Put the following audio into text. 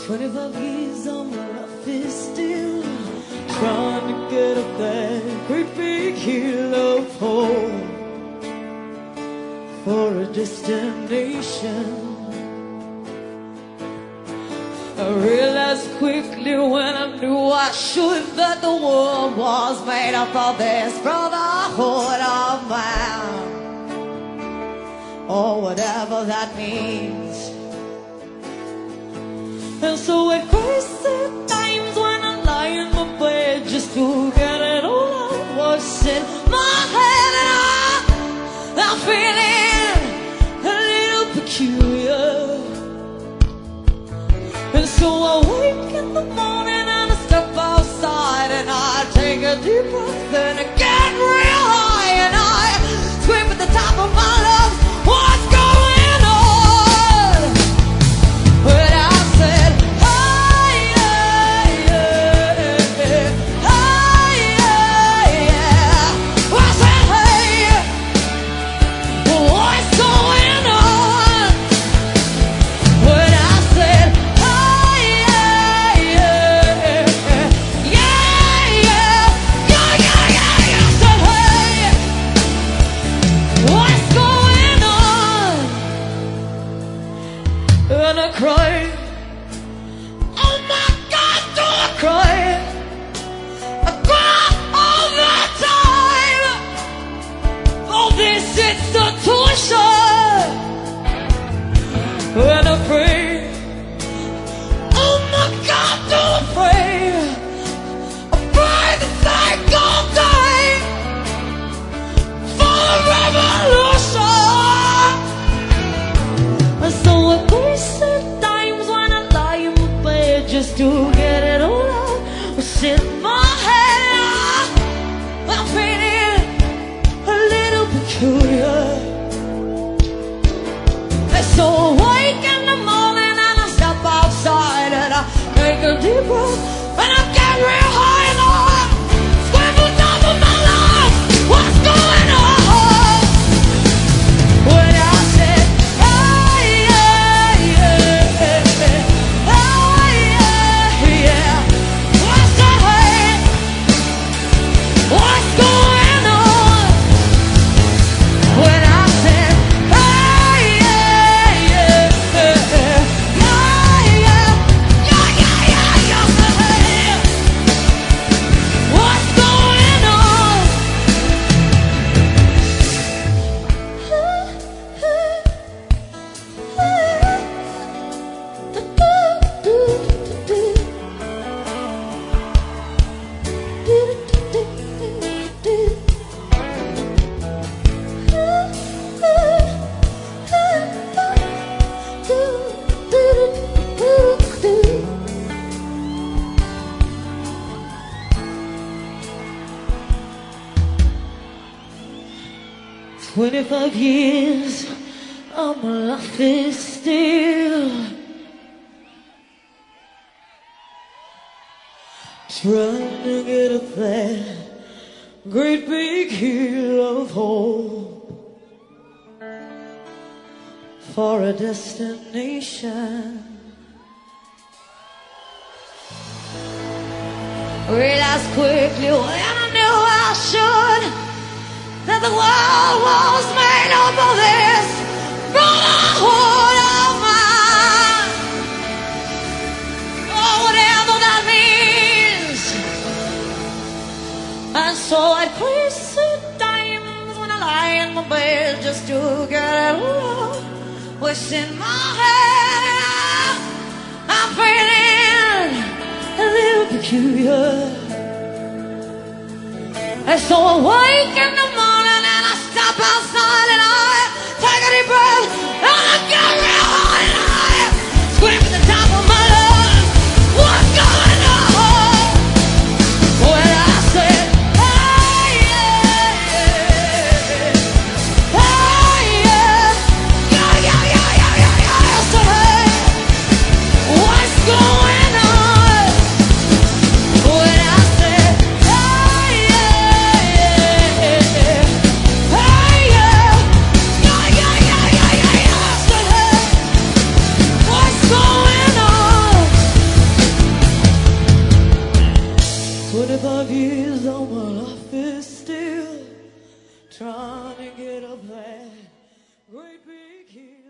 25 years on my life is still trying to get up that great big hill of hope for a destination. I realized quickly when I knew I should that the world was made up of this brotherhood of man, or whatever that means. And so at crazy times when I lie in my bed just to get it all out what's in my head, and I'm feeling a little peculiar. And so I wake in the morning and I step outside and I take a deep breath and I get real high and I scream at the top of my lungs, what's going on? But I said, hey, yeah, yeah, hey, yeah, yeah. I said, hey, what's going on? But I said, and I cry, oh my God, do I cry? I cry all the time for this institution. And I pray, oh my God, do I pray? I pray that they all die for the revolution. And so I pray times when I lie in my bed just to get it all out what's in my head. I'm feeling a little peculiar. And so I wake in the morning and I step outside and I take a deep breath and I get real high and I scream on top of my lungs, what's going on? When I said, hey, yeah, yeah, hey, yeah, yeah. What's that, hey? What's going on? When I said, hey, yeah, yeah, yeah, yeah, yeah, yeah, hey. What's going on? "25 years of my life is still trying to get up that great big hill of hope for a destination." Realized quickly when I knew I should that the world was made up of this brotherhood of man, or whatever that means. And so at crazy times when I lie in my bed just to get it all what's in my head, I'm feeling a little peculiar. And so I wake in the morning and I step outside and I take a deep breath and I get real high and I scream at the top of my lungs, what's going on? When I said, hey, yeah, yeah, hey, yeah, yeah, yeah, yeah, yeah, yeah, yeah. I said, hey, what's going on? When I said, hey, yeah, yeah, yeah. 25 years on my life is still trying to get up that great big hill.